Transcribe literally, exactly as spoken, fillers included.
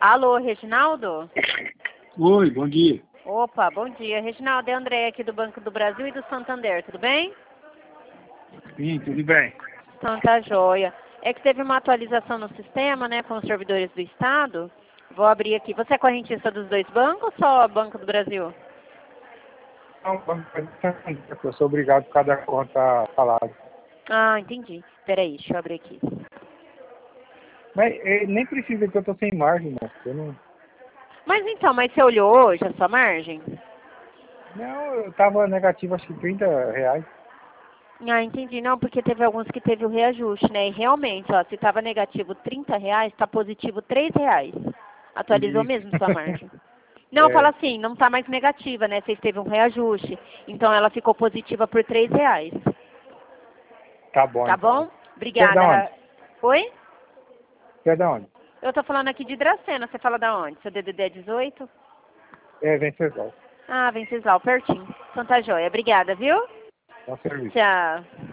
Alô, Reginaldo? Oi, bom dia. Opa, bom dia. Reginaldo, é André aqui do Banco do Brasil e do Santander, tudo bem? Sim, tudo bem. Então tá joia. É que teve uma atualização no sistema, né, com os servidores do Estado. Vou abrir aqui. Você é correntista dos dois bancos ou só Banco do Brasil? Não, eu sou obrigado por cada conta falada. Ah, entendi. Peraí, deixa eu abrir aqui. Mas eh, nem precisa que eu tô sem margem, não. Eu não, Mas então, mas você olhou hoje a sua margem? não, eu tava negativo acho que trinta reais. Ah, entendi. Não, porque teve alguns que teve o reajuste, né? E realmente, ó, se estava negativo trinta reais, está positivo três reais. Atualizou Isso. mesmo sua margem. Não, fala É, assim, não está mais negativa, né? Vocês teve um reajuste. Então ela ficou positiva por três reais. tá bom Tá então. bom? Você é da onde? Obrigada. Oi? Você é da onde? Eu tô falando aqui de Dracena. Você fala da onde? Seu D D D é dezoito? É, Venceslau. Ah, Venceslau, pertinho. Então tá joia. Obrigada, viu? Bom serviço. Tchau.